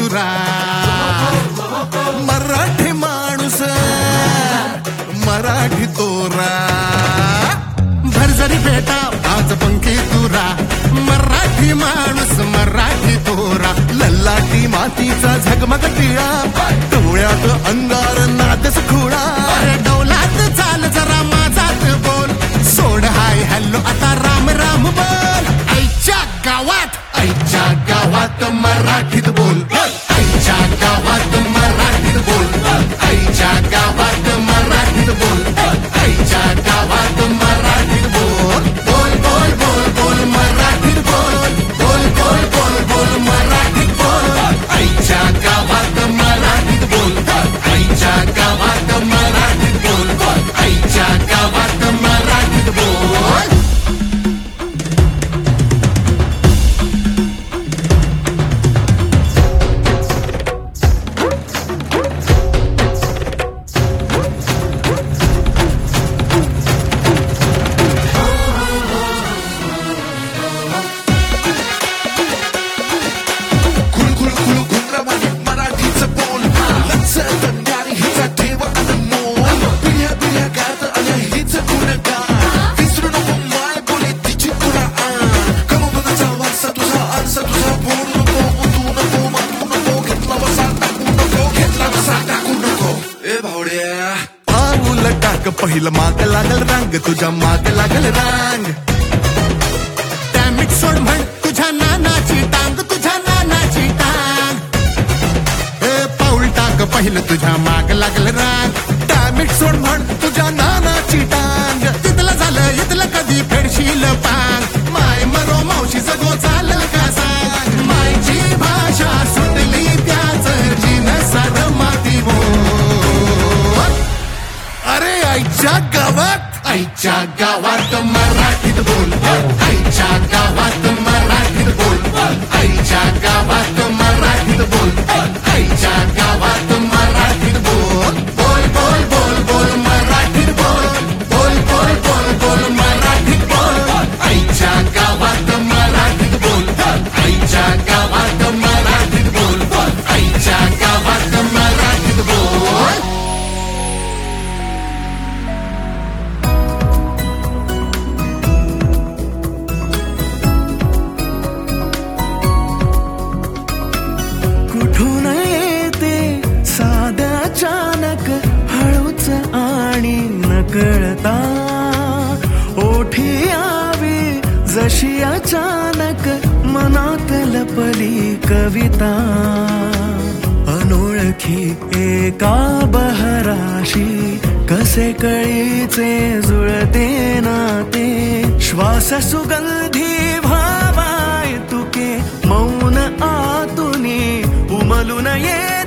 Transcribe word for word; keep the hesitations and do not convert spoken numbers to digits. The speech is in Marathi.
तुरा मराठी माणूस मराठी तोरा भरजरी भेटा आज पंखी तुरा मराठी माणूस मराठी तोरा लल्लाटी मातीचा झगमग टिळा डोळ्यात अंगार नादच खुळा डौलात चाल जरा माझात बोल सोड हाय हॅलो आता राम राम बोल आईच्या गावात आईच्या गावात मराठीत बोल आईच्या गावात मराठीत बोल आईच्या गावात मराठीत बोल आईच्या गावात मराठीत बोल बोल बोल बोल बोल मराठीत बोल बोल बोल बोल बोल मराठीत बोल आईच्या गावात मराठीत बोल आईच्या गावात मराठीत बोल आईच्या गावात मराठीत बोल पहिलं माग लागल रांग तुझ्या माग लागल रांग टॅमिक सोड म्हण तुझ्या नानाची टांग तुझ्या नानाची टांग ए पाऊल टाक पहिलं तुझ्या माग लागल रांग टॅमिक सोड म्हण तुझ्या नानाची टांग तिथलं झालं इथलं कधी फेडशील पांग माय मरो मावशी सगो चालल का सांग मायची भाषा सुटली त्याच जिनसार माती बोल अरे आईच्या गावात आईच्या गावात मराठीत बोल आईच्या गावात मराठीत बोल आईच्या गावात मराठीत बोल आईच्या गावात मराठीत बोल बोल बोल बोल बोल मराठीत बोल बोल बोल बोल बोल मराठीत बोल आईच्या गावात मराठीत बोल आईच्या गावात मराठीत बोल आईच्या गावात मराठीत बोल कुठून येते साध्या अचानक हळूच आणि नकळता ओठी यावी जशी अचानक मनात लपली कविता अनोळखी एका बहराशी कसे कळीचे जुळते नाते श्वास सुगंधी भावाय तुके मौन आतुनी उमलून ये